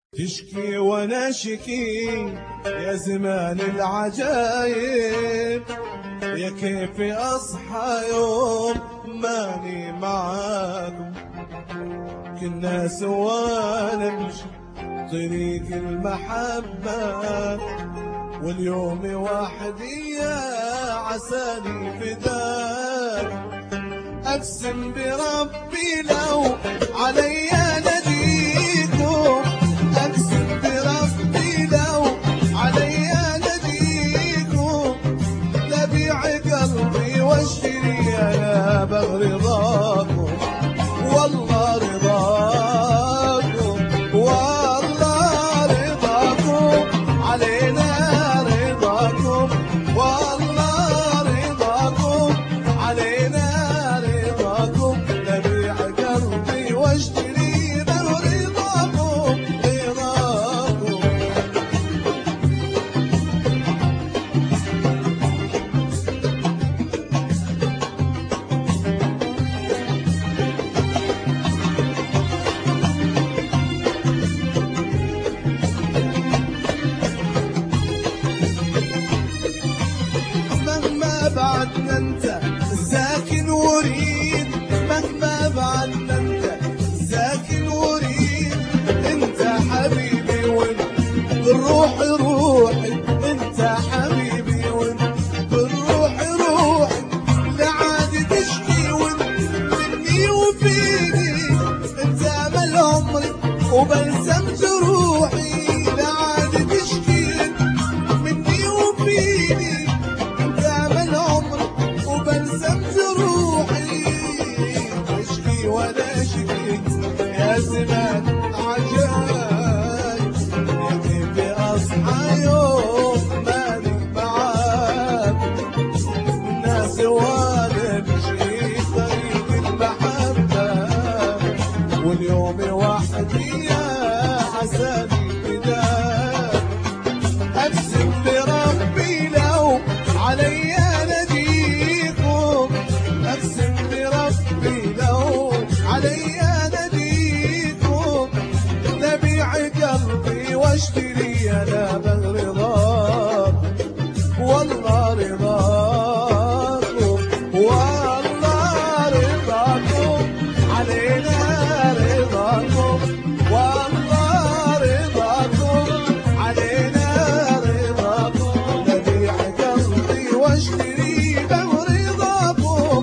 تشكي وانا شكي يا زمان العجايب، يا كيف اصحى يوم ماني معاكم. كنا سوا نمشي طريق المحبة، واليوم وحدي يا عساني فداك. اقسم بربي لو علي نديكم، اقسم بربي لو علي نديكم، لبيع قلبي واشتري انا برضاكم. والله رضاكم، والله رضاكم علينا، رضاكم والله رضاكم علينا، رضاكم لبيع قلبي واشتري برضاكم، رضاكم. مهما بعدنا انت ساكن وريد، مهما بعدنا انت ساكن وريد، انت حبيبي وانت بالروح روحي، انت حبيبي وانت بالروح روحي. لعاد تشكي وانت مني وفيني، انت امل عمري وبلسم جروحي. لعاد تشكي مني وفيني، وبلسم جروحي. اشكي ولا شكيت يا زمان عجايب، يا كيف اصحى يوم ماني معاك. الناس وانا بشي طريق المحبة، واليوم وحدي يا عساني فداك. اقسم بربي لو علي أقسم بربي لو علي نديكم، لبيع قلبي واشتري أنا برضاكم. والله رضاكم، والله رضاكم علينا، رضاكم والله رضاكم علينا، رضاكم لبيع قلبي واشتري برضاكم.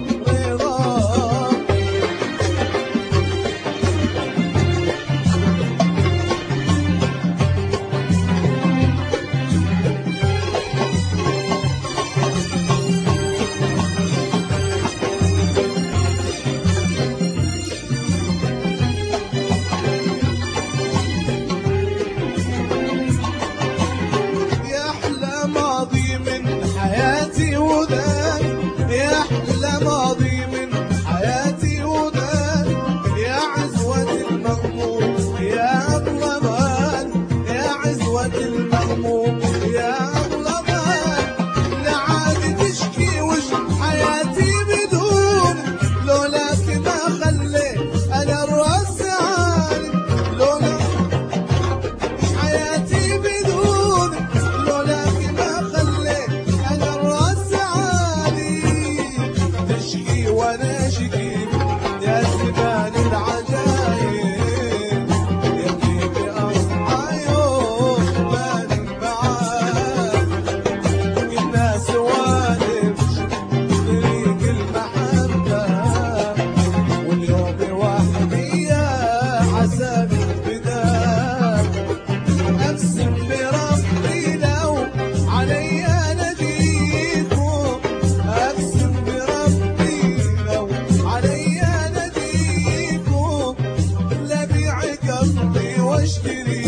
يا أحلى ماضي من حياتي وذاك، يا أحلى ماضي من حياتي وذاك، يا عزوة المغموم يا أغلى مال، يا عزوة المغموم يا أغلى مال. لعاد تشكي وش حياتي بدون، لولاك ما خليت أنا الراس عالي. لولاك حياتي بدون، لولاك ما خليت أنا الراس عالي. تشكي وانا شكي يا زمان العجايب، يا كيف اصحى يوم ماني معاك. كنا سوا نمشي طريق المحبة، واليوم وحدي يا عساني فداك. أقسم بربي لو علي نديكم، أقسم بربي لو علي نديكم، لبيع قلبي واشتري